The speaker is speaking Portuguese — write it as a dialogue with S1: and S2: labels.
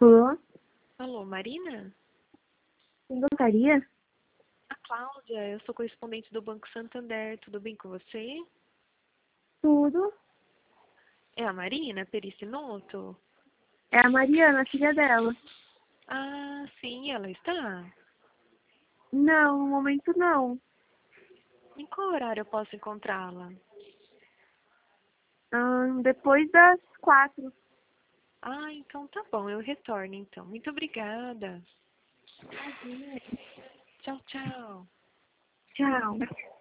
S1: Alô?
S2: Alô, Marina?
S1: Quem gostaria?
S2: A Cláudia, eu sou correspondente do Banco Santander. Tudo bem com você?
S1: Tudo.
S2: É a Marina Pericinoto?
S1: É a Mariana, a filha dela.
S2: Ah, sim, ela está.
S1: Não, no momento não.
S2: Em qual horário eu posso encontrá-la?
S1: Depois das 4.
S2: Ah, então tá bom, eu retorno então. Muito obrigada. Tchau, tchau.
S1: Tchau.